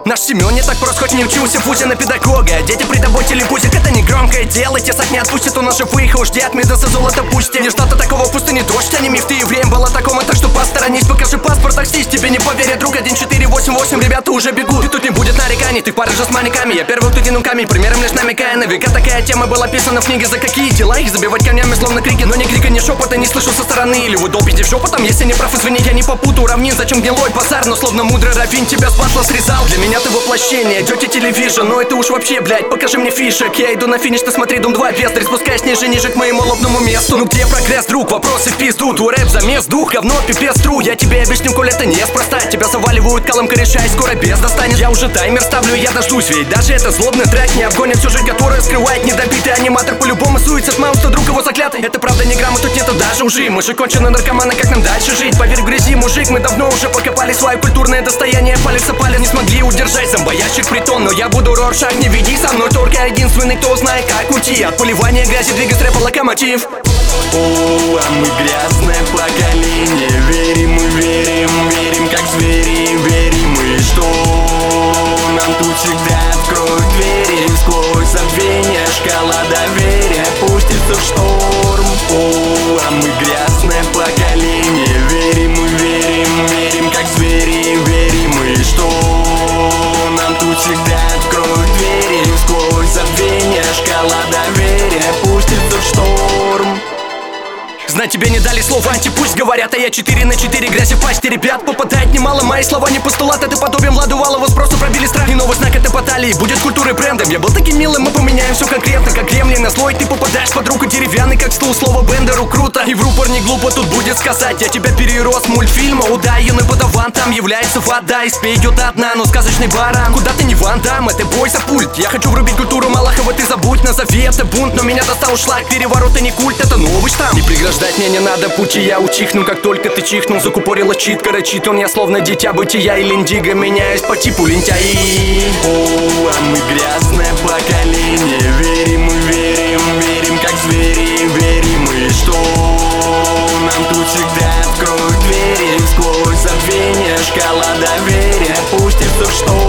Наш Семен не так прост, хоть не учился в вузе на педагога. Дети при тобой телепузик, это не громкое дело. Тесак не отпустит, у нас живых и уж дед медоса золото пусти. Не что-то такого в пустыне дождь, а не миф, ты и время было такому. Так что посторонись, покажи паспорт, таксист, тебе не поверят. Друг 1488, ребята уже бегут. И тут не будет нареканий, ты в паре же с манеками. Я первый, кто кинул камень, примером лишь намекая. На века такая тема была писана в книге. За какие дела их забивать камнями, словно крики. Но ни крика, ни шепота не слышу со стороны. Или вы долбите шепотом, если не прав, извини, я не попутаю равнин. Зачем гнилой базар, но словно мудрый раввин тебя с батла срезал. Для меня ты воплощение, идете телевизор, но это уж вообще, блядь, покажи мне фишек. Я иду на финиш, ты смотри, Дом 2 без. Спускаясь ниже к моему лобному месту. Ну где прогресс, друг? Вопросы в пизду. Твой рэп замес, дух, говно, пипец, тру. Я тебе объясню, коль это неспроста. Тебя заваливают калом кореша и скоро без достанет. Я уже таймер ставлю, я дождусь. Ведь даже это злобный трек не обгонит сюжет, который скрывает недобитый аниматор. По-любому суется от Мауста, друг его заклятый. Это правда не грамма, тут нету даже лжи. Мы же конченые наркоманы, как нам дальше жить? Поверь в грязи, мужик, мы давно уже покопали свое культурное достояние. Палец о палец не смогли удержать зомбоящик притон. Но я буду Роршах, не веди со мной. Только единственный, кто знает, как уйти от поливания грязи, двигать рэпа локомотив. О, а мы грязное поколение. Верим, мы верим, верим как звери. Верим мы, что нам тут всегда откроют двери. Сквозь забвение шкала доверия пустится в шторм. О, а мы грязное поколение. Верим, мы верим, верим как звери. Верим мы, что нам тут всегда откроют двери. Сквозь забвение шкала доверия пустится в шторм. Знать тебе не дали слов антипусть, говорят, а я 4 на 4 грязи в пасти. Ребят, попадает немало, мои слова не постулат. Это подобием Владу Валову, просто пробили страх. И новый знак это баталии, будет культурой брендом. Я был таким милым, мы поменяем все конкретно. Как кремлин на слой, ты попадаешь под руку. Деревянный, как стул, слово Бендеру круто. И в рупор не глупо тут будет сказать. Я тебя перерос мультфильма, удай, юный подаван. Там является вода, и спей идет одна, но сказочный баран. Куда ты не Ван Дам, это бой за пульт. Я хочу врубить культуру Малахова, ты забудь. Назови это бунт, но меня достал шлак. Переворот и не культ, это новый штамм. И преграждать мне не надо пути, я учихну, как только ты чихнул. Закупорила чит, корочит он, я словно дитя бытия. И линдиго меняюсь по типу лентяи. О, а мы грязное поколение. Верим, мы верим, верим как звери. Верим мы, что нам тут всегда откроют двери. Сквозь забвение шкала доверия пустится в шторм.